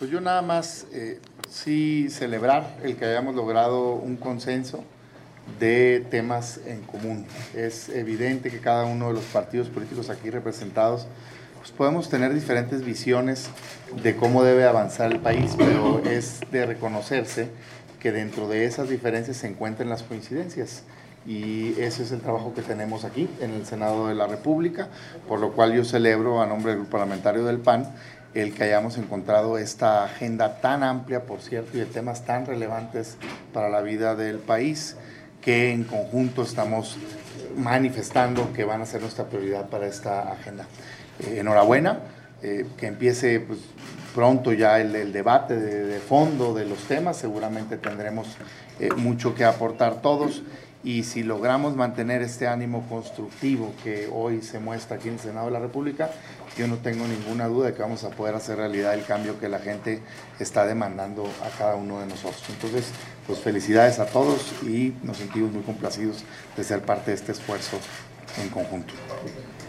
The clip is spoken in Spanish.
Pues yo nada más sí celebrar el que hayamos logrado un consenso de temas en común. Es evidente que cada uno de los partidos políticos aquí representados pues podemos tener diferentes visiones de cómo debe avanzar el país, pero es de reconocerse que dentro de esas diferencias se encuentran las coincidencias. Y ese es el trabajo que tenemos aquí en el Senado de la República, por lo cual yo celebro a nombre del Grupo Parlamentario del PAN el que hayamos encontrado esta agenda tan amplia, por cierto, y de temas tan relevantes para la vida del país, que en conjunto estamos manifestando que van a ser nuestra prioridad para esta agenda. Enhorabuena, que empiece pues, pronto ya el debate de fondo de los temas, seguramente tendremos mucho que aportar todos, y si logramos mantener este ánimo constructivo que hoy se muestra aquí en el Senado de la República, yo no tengo ninguna duda de que vamos a poder hacer realidad el cambio que la gente está demandando a cada uno de nosotros. Entonces, pues felicidades a todos y nos sentimos muy complacidos de ser parte de este esfuerzo en conjunto.